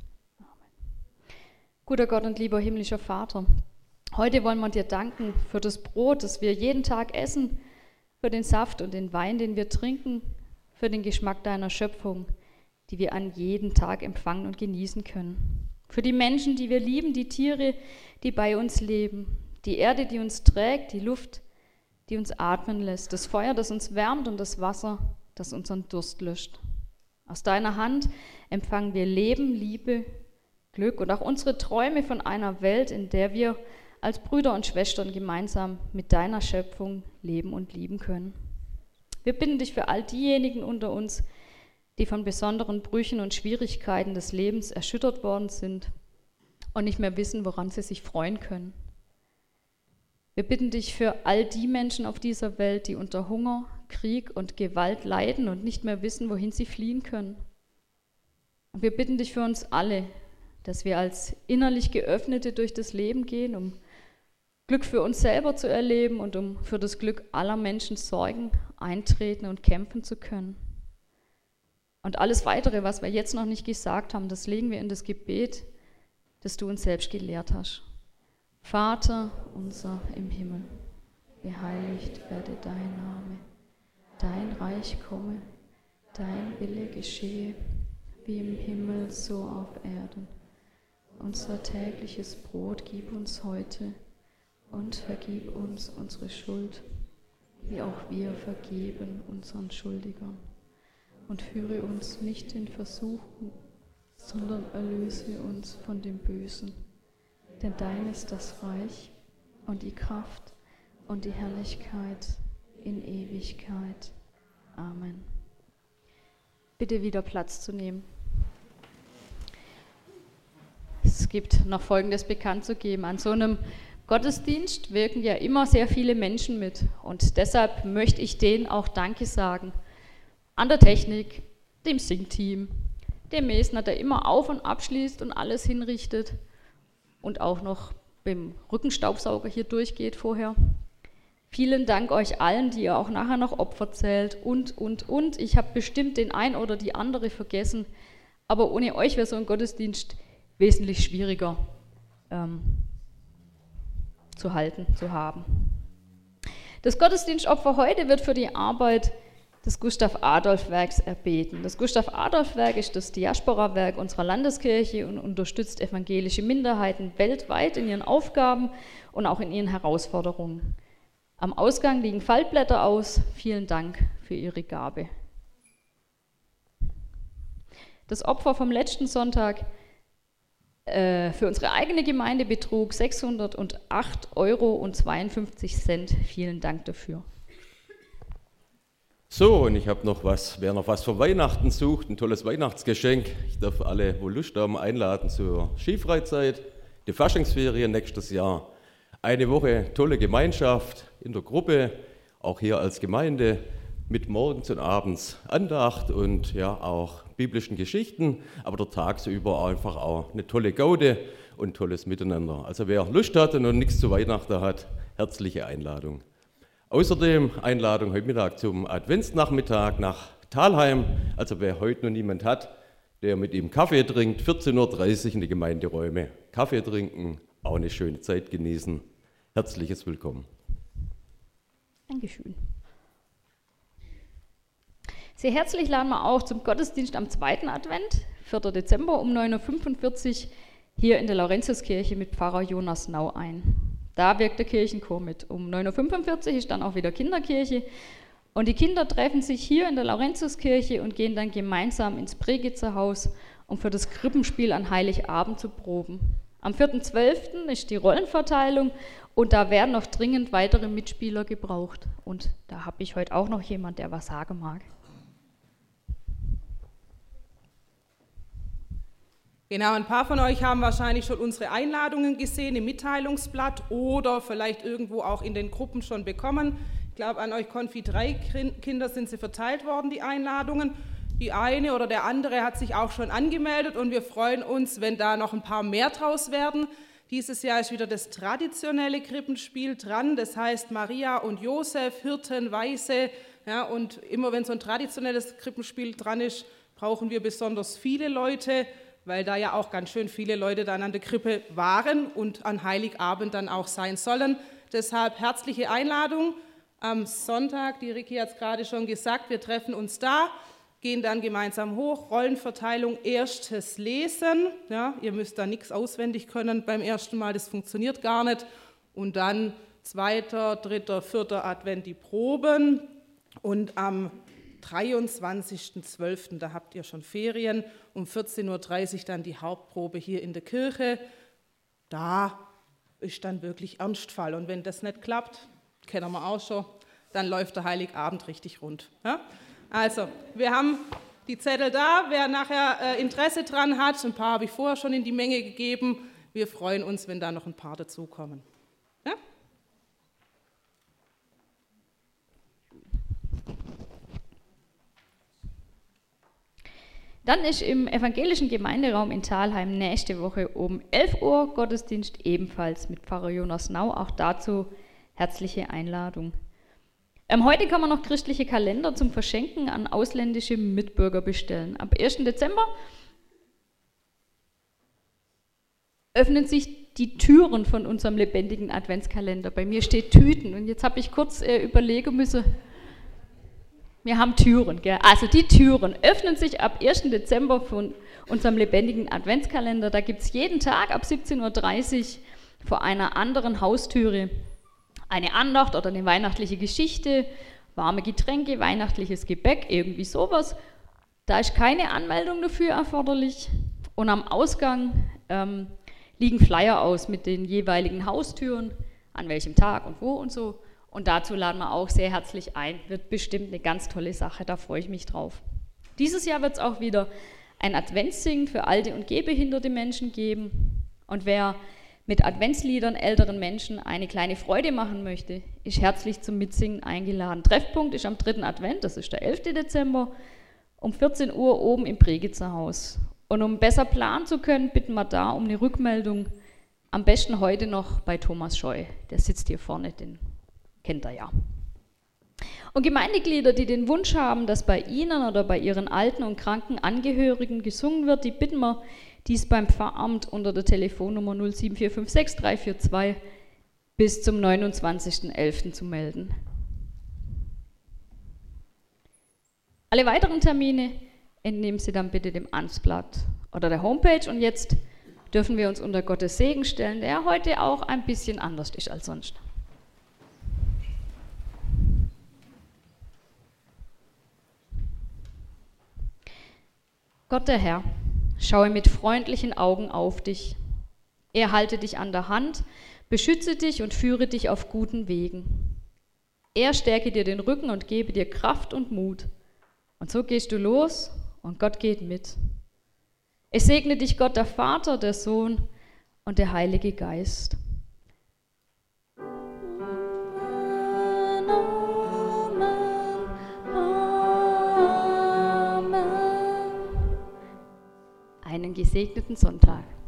Guter Gott und lieber himmlischer Vater, heute wollen wir dir danken für das Brot, das wir jeden Tag essen, für den Saft und den Wein, den wir trinken, für den Geschmack deiner Schöpfung, die wir an jedem Tag empfangen und genießen können. Für die Menschen, die wir lieben, die Tiere, die bei uns leben, die Erde, die uns trägt, die Luft, die uns atmen lässt, das Feuer, das uns wärmt und das Wasser, das unseren Durst löscht. Aus deiner Hand empfangen wir Leben, Liebe, Glück und auch unsere Träume von einer Welt, in der wir als Brüder und Schwestern gemeinsam mit deiner Schöpfung leben und lieben können. Wir bitten dich für all diejenigen unter uns, die von besonderen Brüchen und Schwierigkeiten des Lebens erschüttert worden sind und nicht mehr wissen, woran sie sich freuen können. Wir bitten dich für all die Menschen auf dieser Welt, die unter Hunger, Krieg und Gewalt leiden und nicht mehr wissen, wohin sie fliehen können. Und wir bitten dich für uns alle, dass wir als innerlich Geöffnete durch das Leben gehen, um Glück für uns selber zu erleben und um für das Glück aller Menschen sorgen, eintreten und kämpfen zu können. Und alles Weitere, was wir jetzt noch nicht gesagt haben, das legen wir in das Gebet, das du uns selbst gelehrt hast. Vater unser im Himmel, geheiligt werde dein Name, dein Reich komme, dein Wille geschehe, wie im Himmel so auf Erden. Unser tägliches Brot gib uns heute und vergib uns unsere Schuld, wie auch wir vergeben unseren Schuldigern. Und führe uns nicht in Versuchung, sondern erlöse uns von dem Bösen. Denn dein ist das Reich und die Kraft und die Herrlichkeit in Ewigkeit. Amen. Bitte wieder Platz zu nehmen. Es gibt noch Folgendes bekannt zu geben. An so einem Gottesdienst wirken ja immer sehr viele Menschen mit. Und deshalb möchte ich denen auch Danke sagen. An der Technik, dem Singteam, dem Mesner, der immer auf- und abschließt und alles hinrichtet und auch noch beim Rückenstaubsauger hier durchgeht vorher. Vielen Dank euch allen, die ihr auch nachher noch Opfer zählt und. Ich habe bestimmt den ein oder die andere vergessen, aber ohne euch wäre so ein Gottesdienst wesentlich schwieriger zu halten, zu haben. Das Gottesdienstopfer heute wird für die Arbeit des Gustav-Adolf-Werks erbeten. Das Gustav-Adolf-Werk ist das Diaspora-Werk unserer Landeskirche und unterstützt evangelische Minderheiten weltweit in ihren Aufgaben und auch in ihren Herausforderungen. Am Ausgang liegen Faltblätter aus. Vielen Dank für Ihre Gabe. Das Opfer vom letzten Sonntag für unsere eigene Gemeinde betrug 608,52 €. Vielen Dank dafür. So, und ich habe noch was, wer noch was für Weihnachten sucht, ein tolles Weihnachtsgeschenk. Ich darf alle, wo Lust haben, einladen zur Skifreizeit, die Faschingsferien nächstes Jahr. Eine Woche tolle Gemeinschaft in der Gruppe, auch hier als Gemeinde, mit morgens und abends Andacht und ja auch biblischen Geschichten, aber der tagsüber einfach auch eine tolle Gaude und tolles Miteinander. Also wer Lust hat und noch nichts zu Weihnachten hat, herzliche Einladung. Außerdem Einladung heute Mittag zum Adventsnachmittag nach Thalheim. Also wer heute noch niemand hat, der mit ihm Kaffee trinkt, 14:30 Uhr in die Gemeinderäume. Kaffee trinken, auch eine schöne Zeit genießen. Herzliches Willkommen. Dankeschön. Sehr herzlich laden wir auch zum Gottesdienst am 2. Advent, 4. Dezember um 9:45 Uhr hier in der Laurentiuskirche mit Pfarrer Jonas Nau ein. Da wirkt der Kirchenchor mit. Um 9:45 Uhr ist dann auch wieder Kinderkirche. Und die Kinder treffen sich hier in der Laurentiuskirche und gehen dann gemeinsam ins Pregitzer-Haus, um für das Krippenspiel an Heiligabend zu proben. Am 4.12. ist die Rollenverteilung und da werden noch dringend weitere Mitspieler gebraucht. Und da habe ich heute auch noch jemand, der was sagen mag. Genau, ein paar von euch haben wahrscheinlich schon unsere Einladungen gesehen im Mitteilungsblatt oder vielleicht irgendwo auch in den Gruppen schon bekommen. Ich glaube, an euch Konfi 3 Kinder sind sie verteilt worden, die Einladungen. Die eine oder der andere hat sich auch schon angemeldet und wir freuen uns, wenn da noch ein paar mehr draus werden. Dieses Jahr ist wieder das traditionelle Krippenspiel dran, das heißt Maria und Josef, Hirten, Weise. Ja, und immer wenn so ein traditionelles Krippenspiel dran ist, brauchen wir besonders viele Leute, weil da ja auch ganz schön viele Leute dann an der Krippe waren und an Heiligabend dann auch sein sollen. Deshalb herzliche Einladung am Sonntag, die Ricky hat es gerade schon gesagt, wir treffen uns da, gehen dann gemeinsam hoch, Rollenverteilung, erstes Lesen, ja, ihr müsst da nichts auswendig können beim ersten Mal, das funktioniert gar nicht, und dann 2., 3., 4. Advent die Proben und am 23.12., da habt ihr schon Ferien, um 14:30 Uhr dann die Hauptprobe hier in der Kirche. Da ist dann wirklich Ernstfall. Und wenn das nicht klappt, kennen wir auch schon, dann läuft der Heiligabend richtig rund. Ja? Also, wir haben die Zettel da. Wer nachher Interesse dran hat, ein paar habe ich vorher schon in die Menge gegeben. Wir freuen uns, wenn da noch ein paar dazukommen. Ja? Dann ist im evangelischen Gemeinderaum in Thalheim nächste Woche um 11 Uhr Gottesdienst, ebenfalls mit Pfarrer Jonas Nau. Auch dazu herzliche Einladung. Heute kann man noch christliche Kalender zum Verschenken an ausländische Mitbürger bestellen. Ab 1. Dezember öffnen sich die Türen von unserem lebendigen Adventskalender. Bei mir steht Tüten und jetzt habe ich kurz überlegen müssen. Wir haben Türen, gell? Also die Türen öffnen sich ab 1. Dezember von unserem lebendigen Adventskalender. Da gibt es jeden Tag ab 17:30 Uhr vor einer anderen Haustüre eine Andacht oder eine weihnachtliche Geschichte, warme Getränke, weihnachtliches Gebäck, irgendwie sowas. Da ist keine Anmeldung dafür erforderlich. Und am Ausgang liegen Flyer aus mit den jeweiligen Haustüren, an welchem Tag und wo und so. Und dazu laden wir auch sehr herzlich ein. Wird bestimmt eine ganz tolle Sache, da freue ich mich drauf. Dieses Jahr wird es auch wieder ein Adventssingen für alte und gehbehinderte Menschen geben. Und wer mit Adventsliedern älteren Menschen eine kleine Freude machen möchte, ist herzlich zum Mitsingen eingeladen. Treffpunkt ist am 3. Advent, das ist der 11. Dezember, um 14 Uhr oben im Pregitzer Haus. Und um besser planen zu können, bitten wir da um eine Rückmeldung. Am besten heute noch bei Thomas Scheu. Der sitzt hier vorne, den kennt er ja. Und Gemeindeglieder, die den Wunsch haben, dass bei ihnen oder bei ihren alten und kranken Angehörigen gesungen wird, die bitten wir, dies beim Pfarramt unter der Telefonnummer 07456 342 bis zum 29.11. zu melden. Alle weiteren Termine entnehmen Sie dann bitte dem Amtsblatt oder der Homepage. Und jetzt dürfen wir uns unter Gottes Segen stellen, der heute auch ein bisschen anders ist als sonst. Gott der Herr, schaue mit freundlichen Augen auf dich Er halte dich an der Hand, beschütze dich und führe dich auf guten Wegen. Er stärke dir den Rücken und gebe dir Kraft und Mut. Und so gehst du los und Gott geht mit. Es segne dich Gott, der Vater, der Sohn und der Heilige Geist. Einen gesegneten Sonntag.